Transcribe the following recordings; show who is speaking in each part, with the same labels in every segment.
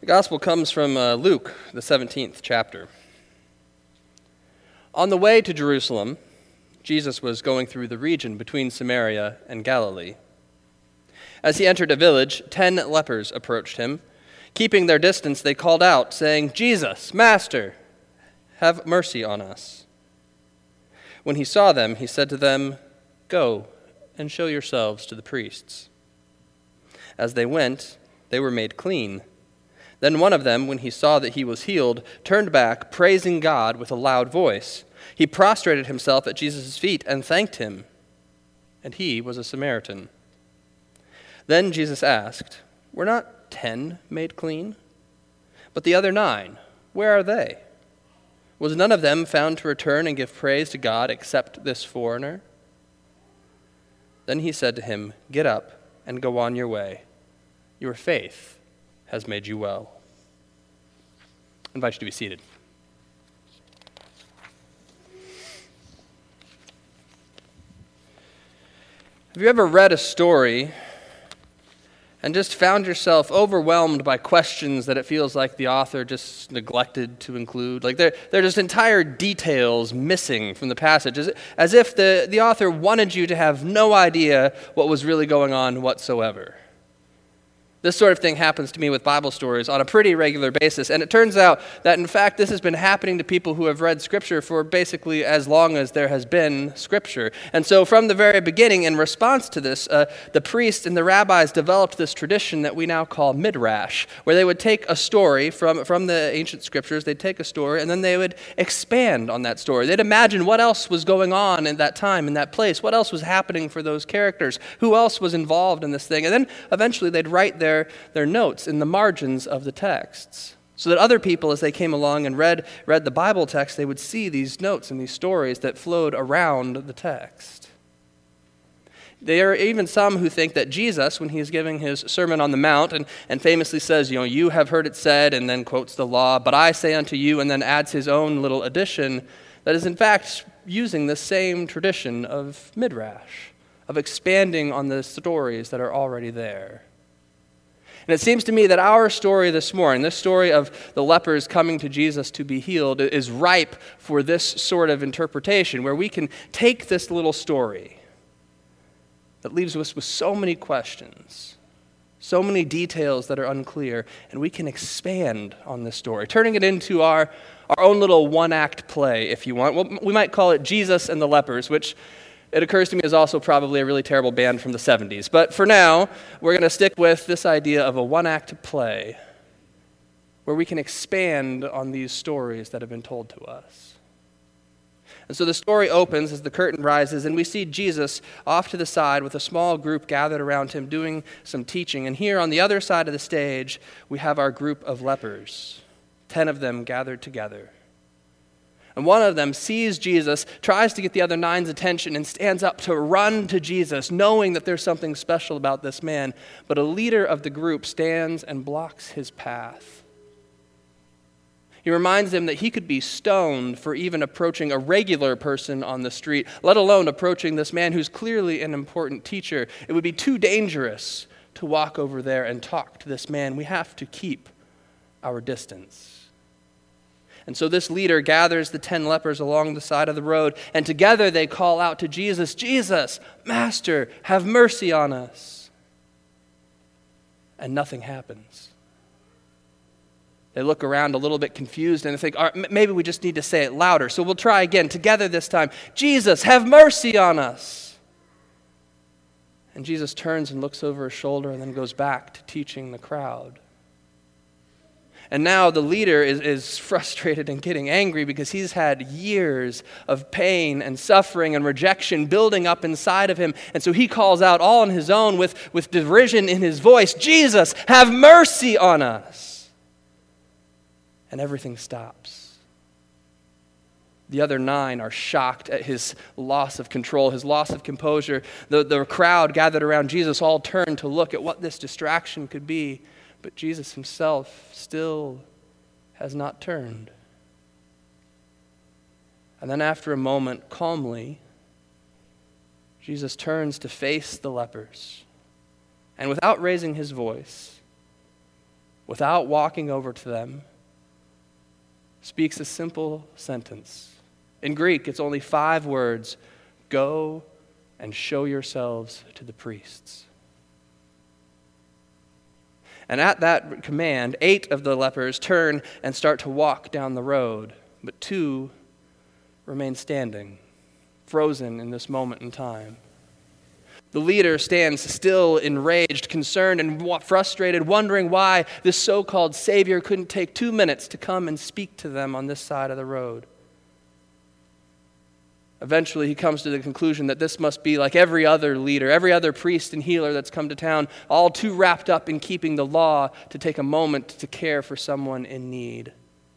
Speaker 1: The gospel comes from Luke, the 17th chapter. On the way to Jerusalem, Jesus was going through the region between Samaria and Galilee. As he entered a village, 10 lepers approached him. Keeping their distance, they called out, saying, "Jesus, Master, have mercy on us." When he saw them, he said to them, "Go and show yourselves to the priests." As they went, they were made clean. Then one of them, when he saw that he was healed, turned back, praising God with a loud voice. He prostrated himself at Jesus' feet and thanked him. And he was a Samaritan. Then Jesus asked, "Were not 10 made clean? But the other 9, where are they? Was none of them found to return and give praise to God except this foreigner?" Then he said to him, "Get up and go on your way. Your faith has made you well." I invite you to be seated. Have you ever read a story and just found yourself overwhelmed by questions that it feels like the author just neglected to include? Like there are just entire details missing from the passage, as if the author wanted you to have no idea what was really going on whatsoever. This sort of thing happens to me with Bible stories on a pretty regular basis, and it turns out that, in fact, this has been happening to people who have read Scripture for basically as long as there has been Scripture. And so from the very beginning, in response to this, the priests and the rabbis developed this tradition that we now call midrash, where they would take a story from the ancient Scriptures, they'd take a story, and then they would expand on that story. They'd imagine what else was going on in that time, in that place, what else was happening for those characters, who else was involved in this thing, and then eventually they'd write their notes in the margins of the texts, so that other people, as they came along and read the Bible text, they would see these notes and these stories that flowed around the text. There are even some who think that Jesus, when he is giving his Sermon on the Mount and famously says, "You have heard it said," and then quotes the law, "but I say unto you," and then adds his own little addition, that is in fact using the same tradition of midrash, of expanding on the stories that are already there. And it seems to me that our story this morning, this story of the lepers coming to Jesus to be healed, is ripe for this sort of interpretation, where we can take this little story that leaves us with so many questions, so many details that are unclear, and we can expand on this story, turning it into our own little one-act play, if you want. Well, we might call it Jesus and the Lepers, which it occurs to me is also probably a really terrible band from the 70s. But for now, we're going to stick with this idea of a one-act play where we can expand on these stories that have been told to us. And so the story opens as the curtain rises, and we see Jesus off to the side with a small group gathered around him doing some teaching. And here on the other side of the stage, we have our group of lepers, 10 of them gathered together. And one of them sees Jesus, tries to get the other 9's attention, and stands up to run to Jesus, knowing that there's something special about this man. But a leader of the group stands and blocks his path. He reminds him that he could be stoned for even approaching a regular person on the street, let alone approaching this man who's clearly an important teacher. It would be too dangerous to walk over there and talk to this man. We have to keep our distance. And so this leader gathers the 10 lepers along the side of the road, and together they call out to Jesus, "Jesus, Master, have mercy on us." And nothing happens. They look around a little bit confused and they think, "All right, maybe we just need to say it louder." So we'll try again, together this time. "Jesus, have mercy on us." And Jesus turns and looks over his shoulder and then goes back to teaching the crowd. And now the leader is frustrated and getting angry because he's had years of pain and suffering and rejection building up inside of him. And so he calls out all on his own with derision in his voice, "Jesus, have mercy on us." And everything stops. The other 9 are shocked at his loss of control, his loss of composure. The crowd gathered around Jesus all turn to look at what this distraction could be. But Jesus himself still has not turned. And then after a moment, calmly, Jesus turns to face the lepers. And without raising his voice, without walking over to them, speaks a simple sentence. In Greek, it's only 5 words: go and show yourselves to the priests. And at that command, 8 of the lepers turn and start to walk down the road, but 2 remain standing, frozen in this moment in time. The leader stands still, enraged, concerned, and frustrated, wondering why this so-called Savior couldn't take 2 minutes to come and speak to them on this side of the road. Eventually, he comes to the conclusion that this must be like every other leader, every other priest and healer that's come to town, all too wrapped up in keeping the law to take a moment to care for someone in need.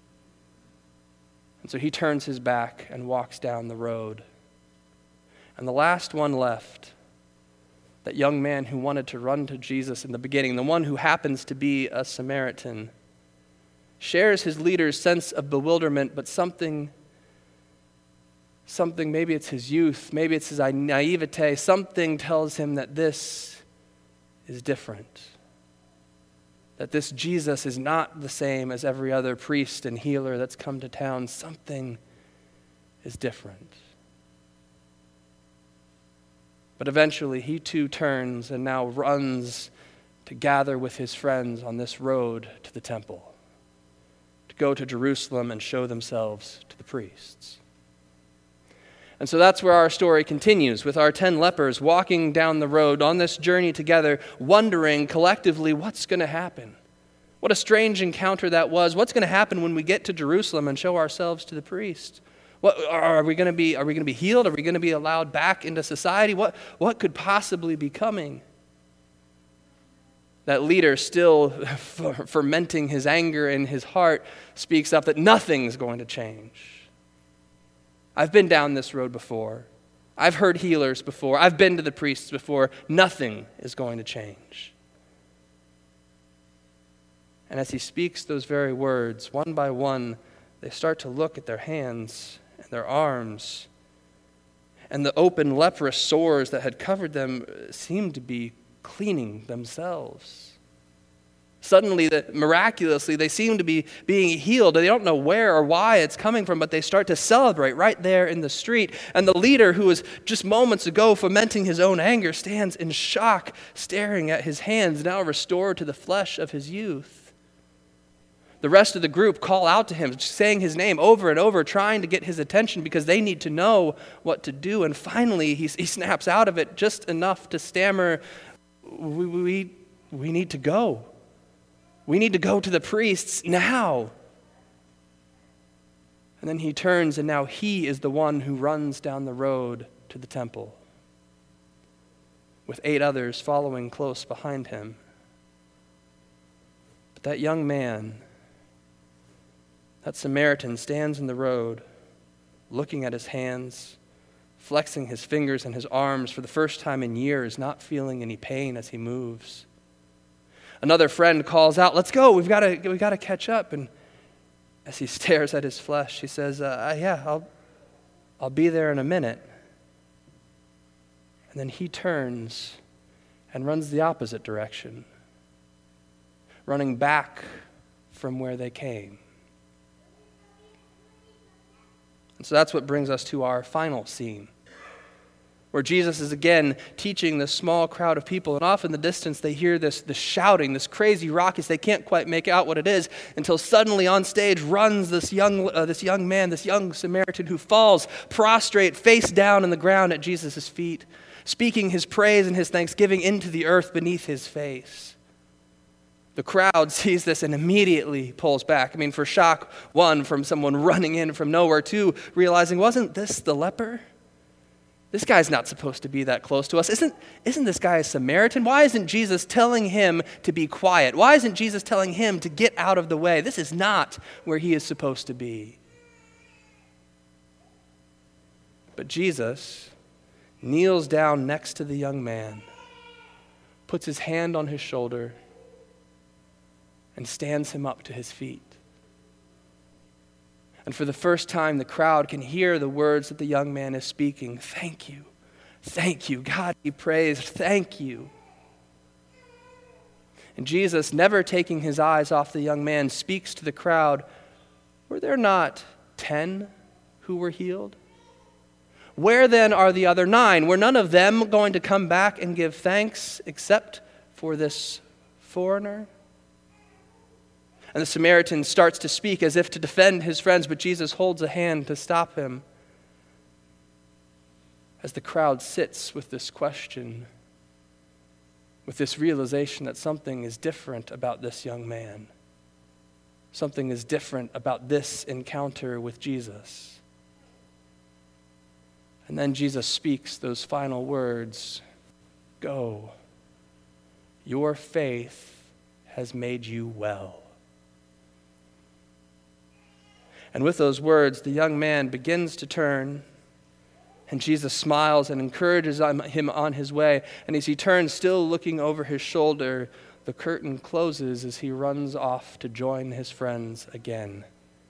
Speaker 1: And so he turns his back and walks down the road. And the last one left, that young man who wanted to run to Jesus in the beginning, the one who happens to be a Samaritan, shares his leader's sense of bewilderment, but something, maybe it's his youth, maybe it's his naivete, something tells him that this is different. That this Jesus is not the same as every other priest and healer that's come to town. Something is different. But eventually he too turns and now runs to gather with his friends on this road to the temple, to go to Jerusalem and show themselves to the priests. And so that's where our story continues, with our 10 lepers walking down the road on this journey together, wondering collectively what's going to happen. What a strange encounter that was. What's going to happen when we get to Jerusalem and show ourselves to the priest? Are we going to be healed? Are we going to be allowed back into society? What could possibly be coming? That leader, still fermenting his anger in his heart, speaks up that nothing's going to change. I've been down this road before. I've heard healers before. I've been to the priests before. Nothing is going to change. And as he speaks those very words, one by one, they start to look at their hands and their arms, and the open leprous sores that had covered them seemed to be cleaning themselves. Suddenly, miraculously, they seem to be being healed. They don't know where or why it's coming from, but they start to celebrate right there in the street. And the leader, who was just moments ago fomenting his own anger, stands in shock, staring at his hands now restored to the flesh of his youth. The rest of the group call out to him, saying his name over and over, trying to get his attention because they need to know what to do. And finally, he snaps out of it just enough to stammer, we need to go. We need to go to the priests now. And then he turns, and now he is the one who runs down the road to the temple, with 8 others following close behind him. But that young man, that Samaritan, stands in the road, looking at his hands, flexing his fingers and his arms for the first time in years, not feeling any pain as he moves. Another friend calls out, "Let's go, we've got to catch up." And as he stares at his flesh, he says, I'll be there in a minute. And then he turns and runs the opposite direction, running back from where they came. And so that's what brings us to our final scene, where Jesus is again teaching this small crowd of people, and off in the distance they hear this shouting, this crazy raucous. They can't quite make out what it is until suddenly on stage runs this young man, this young Samaritan, who falls prostrate, face down in the ground at Jesus' feet, speaking his praise and his thanksgiving into the earth beneath his face. The crowd sees this and immediately pulls back. I mean, for shock, 1, from someone running in from nowhere, 2, realizing, wasn't this the leper? This guy's not supposed to be that close to us. Isn't this guy a Samaritan? Why isn't Jesus telling him to be quiet? Why isn't Jesus telling him to get out of the way? This is not where he is supposed to be. But Jesus kneels down next to the young man, puts his hand on his shoulder, and stands him up to his feet. And for the first time, the crowd can hear the words that the young man is speaking. Thank you, God be praised, thank you. And Jesus, never taking his eyes off the young man, speaks to the crowd, "Were there not 10 who were healed? Where then are the other 9? Were none of them going to come back and give thanks except for this foreigner?" And the Samaritan starts to speak as if to defend his friends, but Jesus holds a hand to stop him as the crowd sits with this question, with this realization that something is different about this young man. Something is different about this encounter with Jesus. And then Jesus speaks those final words, "Go, your faith has made you well." And with those words, the young man begins to turn, and Jesus smiles and encourages him on his way. And as he turns, still looking over his shoulder, the curtain closes as he runs off to join his friends again.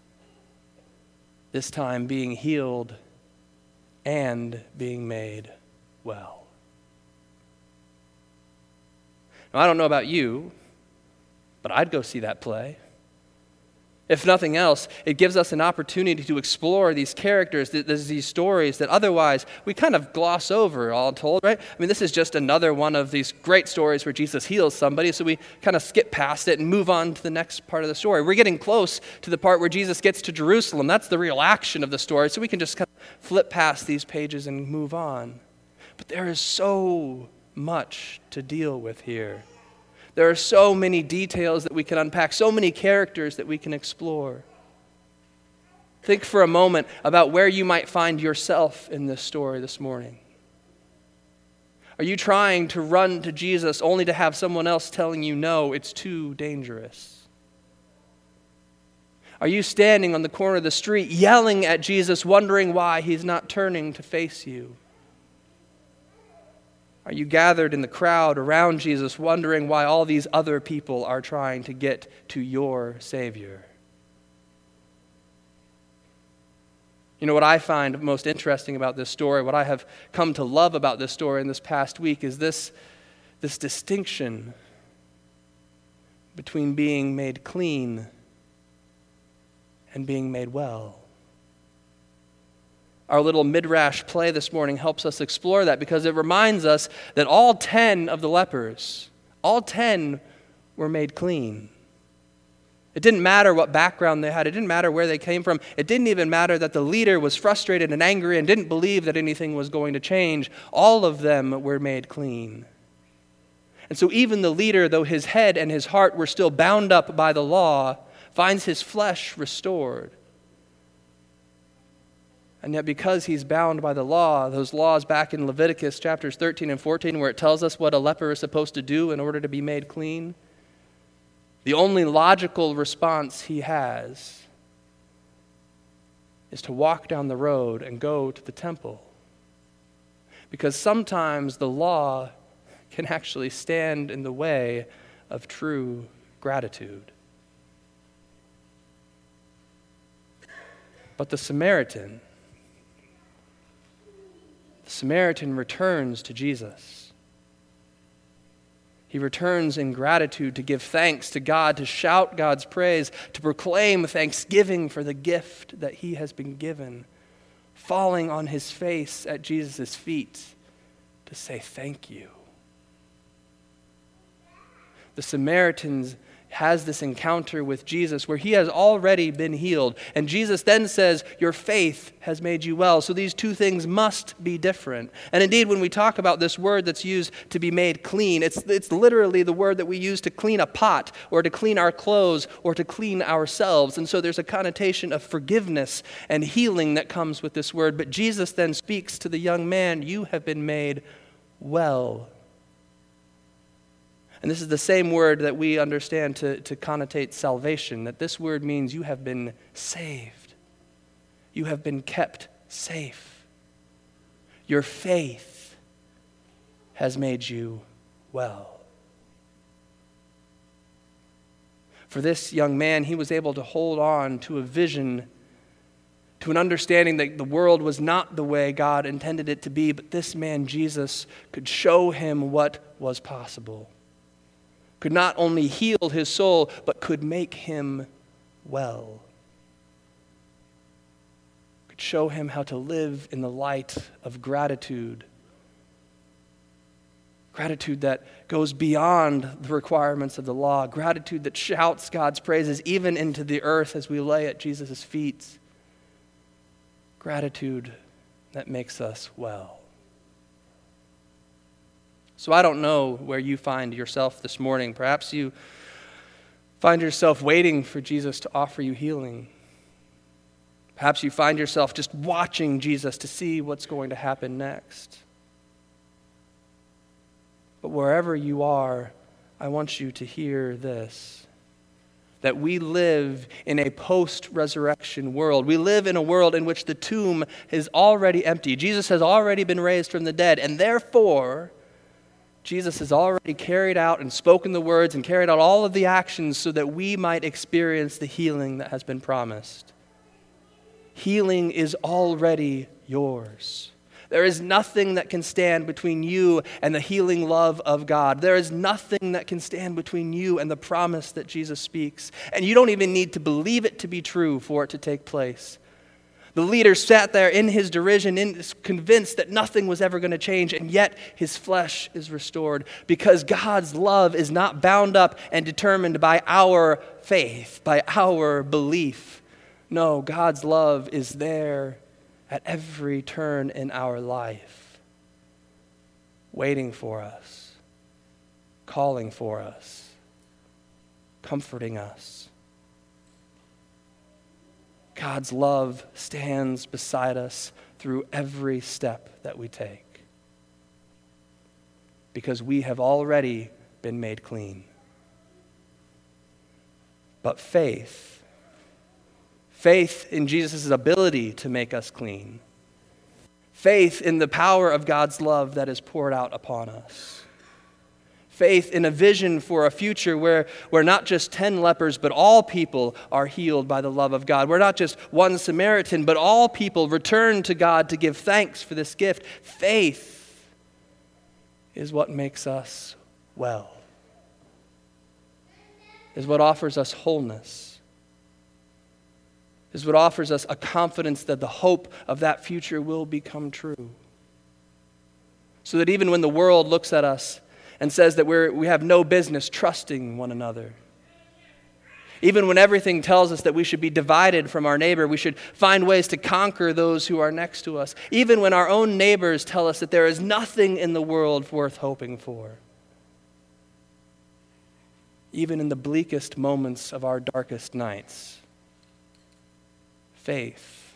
Speaker 1: This time being healed and being made well. Now, I don't know about you, but I'd go see that play. If nothing else, it gives us an opportunity to explore these characters, these stories that otherwise we kind of gloss over, all told, right? I mean, this is just another one of these great stories where Jesus heals somebody, so we kind of skip past it and move on to the next part of the story. We're getting close to the part where Jesus gets to Jerusalem. That's the real action of the story, so we can just kind of flip past these pages and move on. But there is so much to deal with here. There are so many details that we can unpack, so many characters that we can explore. Think for a moment about where you might find yourself in this story this morning. Are you trying to run to Jesus only to have someone else telling you, no, it's too dangerous? Are you standing on the corner of the street yelling at Jesus, wondering why he's not turning to face you? Are you gathered in the crowd around Jesus, wondering why all these other people are trying to get to your Savior? You know, what I find most interesting about this story, what I have come to love about this story in this past week, is this distinction between being made clean and being made well. Our little midrash play this morning helps us explore that because it reminds us that all 10 of the lepers, all 10 were made clean. It didn't matter what background they had. It didn't matter where they came from. It didn't even matter that the leader was frustrated and angry and didn't believe that anything was going to change. All of them were made clean. And so even the leader, though his head and his heart were still bound up by the law, finds his flesh restored. And yet because he's bound by the law, those laws back in Leviticus chapters 13 and 14 where it tells us what a leper is supposed to do in order to be made clean, the only logical response he has is to walk down the road and go to the temple. Because sometimes the law can actually stand in the way of true gratitude. But the Samaritan returns to Jesus. He returns in gratitude to give thanks to God, to shout God's praise, to proclaim thanksgiving for the gift that he has been given, falling on his face at Jesus' feet to say thank you. The Samaritan has this encounter with Jesus where he has already been healed. And Jesus then says, your faith has made you well. So these two things must be different. And indeed, when we talk about this word that's used to be made clean, it's literally the word that we use to clean a pot or to clean our clothes or to clean ourselves. And so there's a connotation of forgiveness and healing that comes with this word. But Jesus then speaks to the young man, you have been made well. And this is the same word that we understand to connotate salvation, that this word means you have been saved. You have been kept safe. Your faith has made you well. For this young man, he was able to hold on to a vision, to an understanding that the world was not the way God intended it to be, but this man, Jesus, could show him what was possible. could not only heal his soul, but could make him well. Could show him how to live in the light of gratitude. Gratitude that goes beyond the requirements of the law. Gratitude that shouts God's praises even into the earth as we lay at Jesus' feet. Gratitude that makes us well. So I don't know where you find yourself this morning. Perhaps you find yourself waiting for Jesus to offer you healing. Perhaps you find yourself just watching Jesus to see what's going to happen next. But wherever you are, I want you to hear this, that we live in a post-resurrection world. We live in a world in which the tomb is already empty. Jesus has already been raised from the dead, and therefore, Jesus has already carried out and spoken the words and carried out all of the actions so that we might experience the healing that has been promised. Healing is already yours. There is nothing that can stand between you and the healing love of God. There is nothing that can stand between you and the promise that Jesus speaks. And you don't even need to believe it to be true for it to take place. The leader sat there in his derision, convinced that nothing was ever going to change, and yet his flesh is restored because God's love is not bound up and determined by our faith, by our belief. No, God's love is there at every turn in our life, waiting for us, calling for us, comforting us. God's love stands beside us through every step that we take because we have already been made clean. But faith in Jesus' ability to make us clean, faith in the power of God's love that is poured out upon us, faith in a vision for a future where not just 10 lepers, but all people are healed by the love of God. Where not just one Samaritan, but all people return to God to give thanks for this gift. Faith is what makes us well, is what offers us wholeness, is what offers us a confidence that the hope of that future will become true. So that even when the world looks at us and says that we have no business trusting one another, even when everything tells us that we should be divided from our neighbor, we should find ways to conquer those who are next to us, even when our own neighbors tell us that there is nothing in the world worth hoping for, even in the bleakest moments of our darkest nights, faith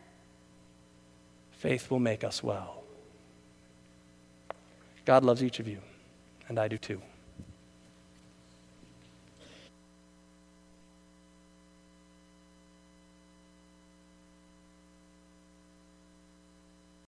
Speaker 1: will make us well. God loves each of you, and I do too.